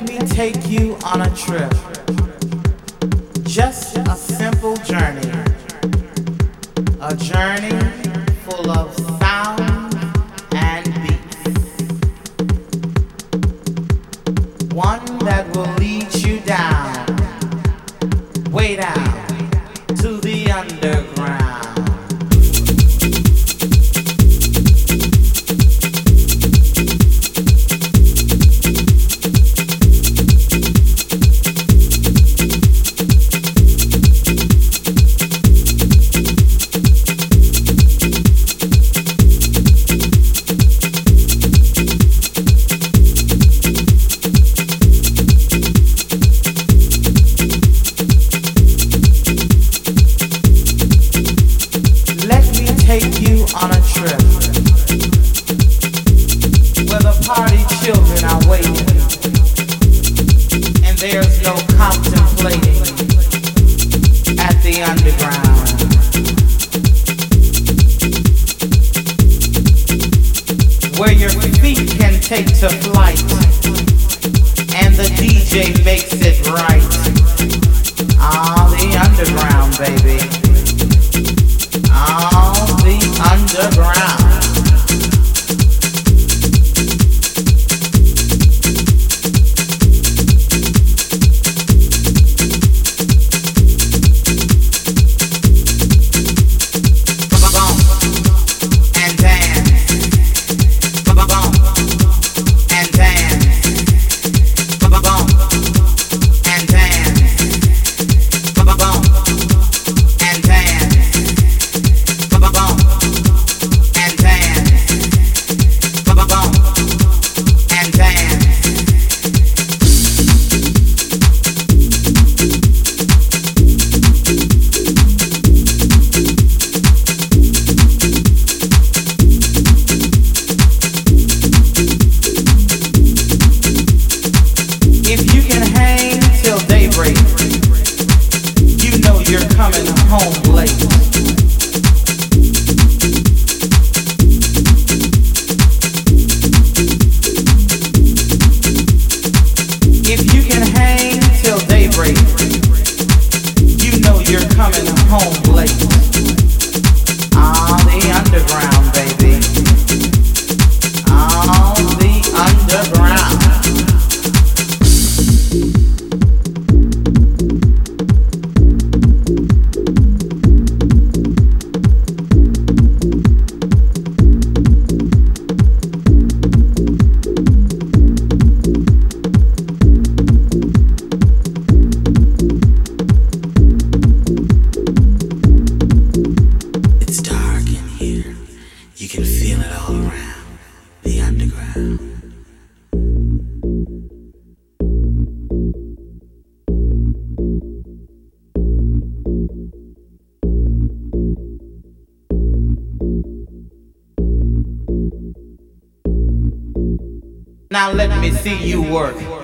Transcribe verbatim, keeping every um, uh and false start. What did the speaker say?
me take you on a trip. Just a simple journey. A journey full of sound and beats. One that will lead you down, way down to the underground. Take you on a trip where the party children are waiting and there's no contemplating at the underground. Where your feet can take to flight and the D J makes it right. Ah, the underground, baby. Ah, the underground. Ba-ba-bum and dance. Ba-ba-bum and dance. Ba-ba-bum and dance. Ba-ba-bum and dance. Ba-ba-bum and dance. Ba-ba-bum and dance. If you can hang till daybreak, you know you're coming home late. If you can hang till daybreak, you know you're coming home late. Ah, the underground, baby. Ah, the underground. It's dark in here. You can feel it all around. The underground. Now let me see you work.